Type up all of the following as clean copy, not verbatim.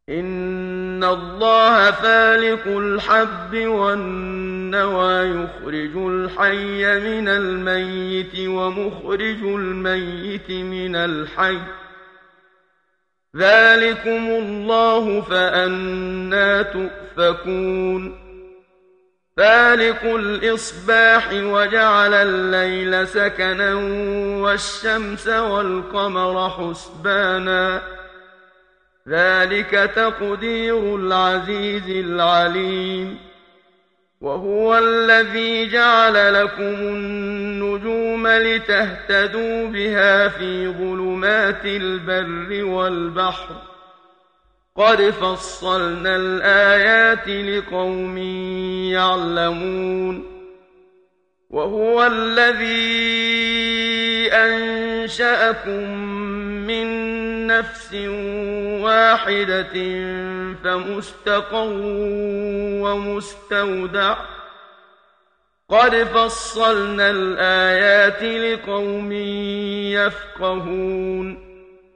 إن الله فالق الحب والنوى يخرج الحي من الميت ومخرج الميت من الحي ذلكم الله فأنى تؤفكون فالق الإصباح وجعل الليل سكنا والشمس والقمر حسبانا ذلك تقدير العزيز العليم وهو الذي جعل لكم النجوم لتهتدوا بها في ظلمات البر والبحر قد فصلنا الآيات لقوم يعلمون وهو الذي أنشأكم من نفس واحدة فمستقر ومستودع قد فصلنا الآيات لقوم يفقهون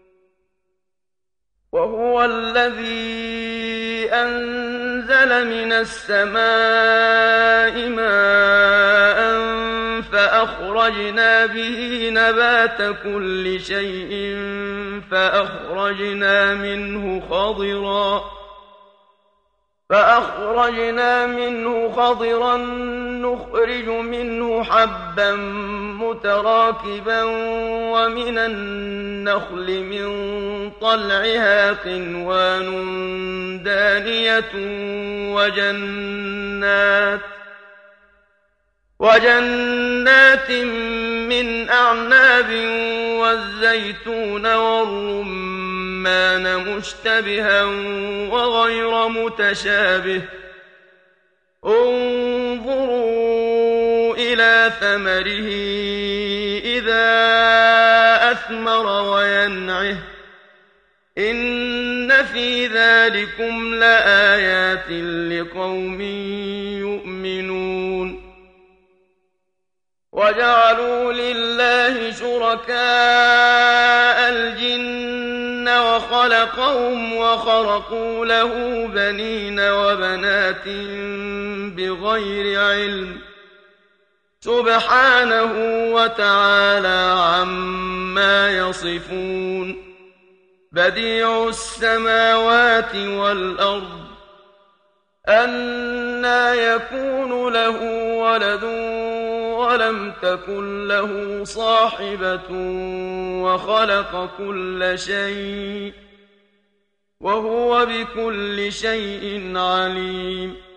وهو الذي أنزل من السماء ماء فأخرجنا به نبات كل شيء فأخرجنا منه خضرا نخرج منه حبا متراكبا ومن النخل من طلعها قنوان دانية وجنات من أعناب والزيتون والرمان مشتبها وغير متشابه انظروا إلى ثمره إذا أثمر وينعه إن في ذلكم لآيات لقوم يؤمنون وجعلوا لله شركاء الجن وخلقهم وخرقوا له بنين وبنات بغير علم سبحانه وتعالى عما يصفون بديع السماوات والأرض أنى يكون له ولد ولم تكن له صاحبة وخلق كل شيء وهو بكل شيء عليم